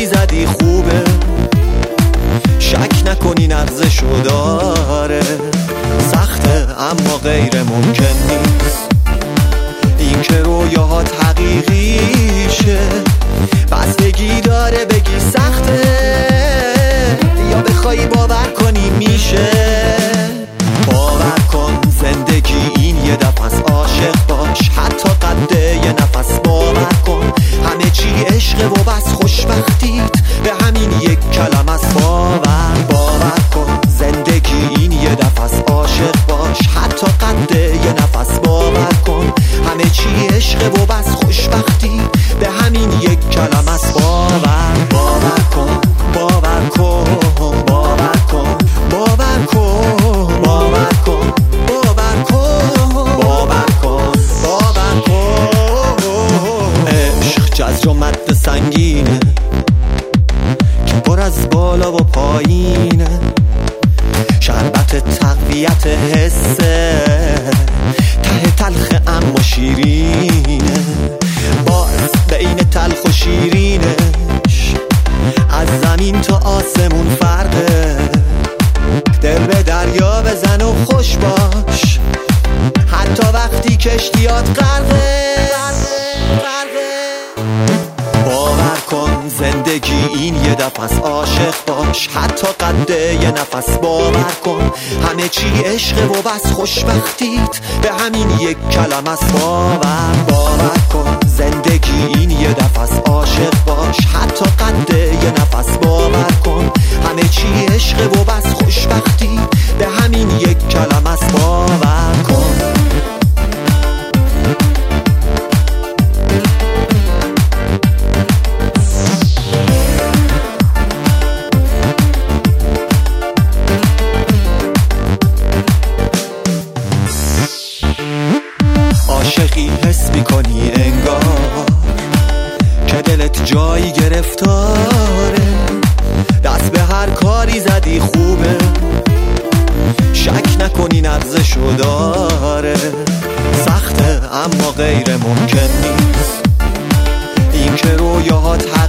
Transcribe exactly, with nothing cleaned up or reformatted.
کاری زدی خوبه، شک نکنی نغزشو داره. سخته اما غیر ممکن نیست این که رویاهات حقیقیشه. بستگی داره بگی سخته یا بخوای باور کنی میشه. باور کن زندگی این یه دفعه است، عاشق باش حتی قد یه نفس. باور کن همه چی عشقه و بس خوشبختیت به همین یک کلمه است. باور باور کن زندگی این یه دفعه است، عاشق باش حتی قد یه نفس. باور کن همه چی عشقه و بس خوشبختی به همین یک کلمه است. باور باور کن باور کن باور کن باور کن باور کن باور کن باور کن باور کن. عشق جزر و مد سنگینه که پر از بالا و پایینه. شربت تقویت حسه ته تلخ اما شیرینه. باز بین تلخ و شیرینش از زمین تا آسمون فرقه. دل به دریا بزن و خوش باش حتی وقتی کشتیات غرقه. باور کن زندگی این یه دفعه است، عاشق باش حتی قد یه نفس. باور کن همه چی عشقه و بس خوشبختیت به همین یک کلمه است. باور باور کن زندگی این یه دفعه است، عاشق باش حتی قد یه نفس. باور کن همه چی عشقه و بس خوشبختی به همین یک کلمه است. باور کن عاشقی حس میکنی انگار که دلت جایی گرفتاره. دست به هر کاری زدی خوبه، شک نکنی نغزشو داره. سخته اما غیر ممکن نیست این که رویاهات